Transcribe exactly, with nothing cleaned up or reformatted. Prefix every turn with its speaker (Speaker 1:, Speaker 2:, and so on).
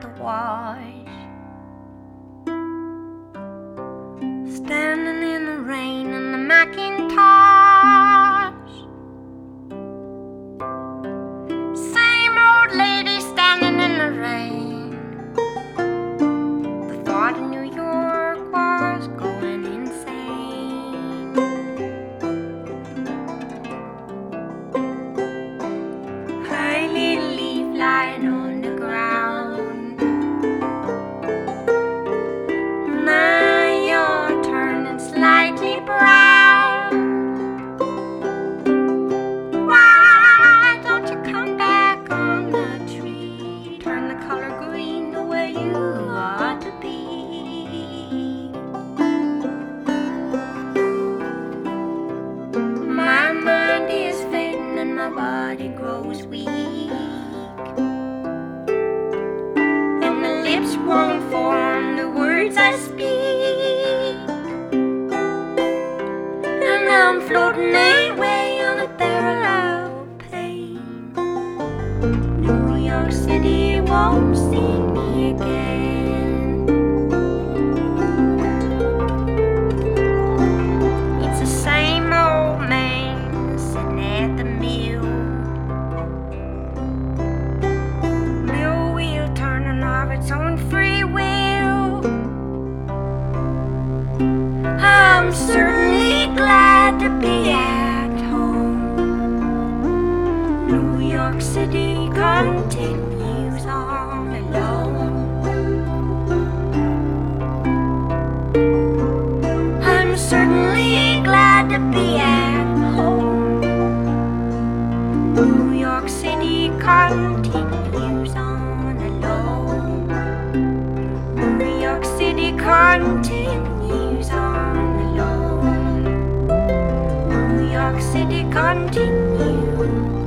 Speaker 1: to wash. Standing in the rain in the Macintosh. Same old lady standing in the rain. The thought of New York was going insane. Hey, little leaf lying on the ground. Now you're turning slightly brown. Why don't you come back on the tree? Turn the color green the way you ought to be. My mind is fading and my body grows weak, and the lips won't form the words I speak, and I'm floating away on a barrel of pain. New York City won't see me again. It's the same old man sitting at the mill. Mill wheel turning of its own free will. I'm certainly glad to be at home. New York City continues on alone. I'm certainly glad to be at home. New York City continues on alone. New York City continues on alone. New York City continues.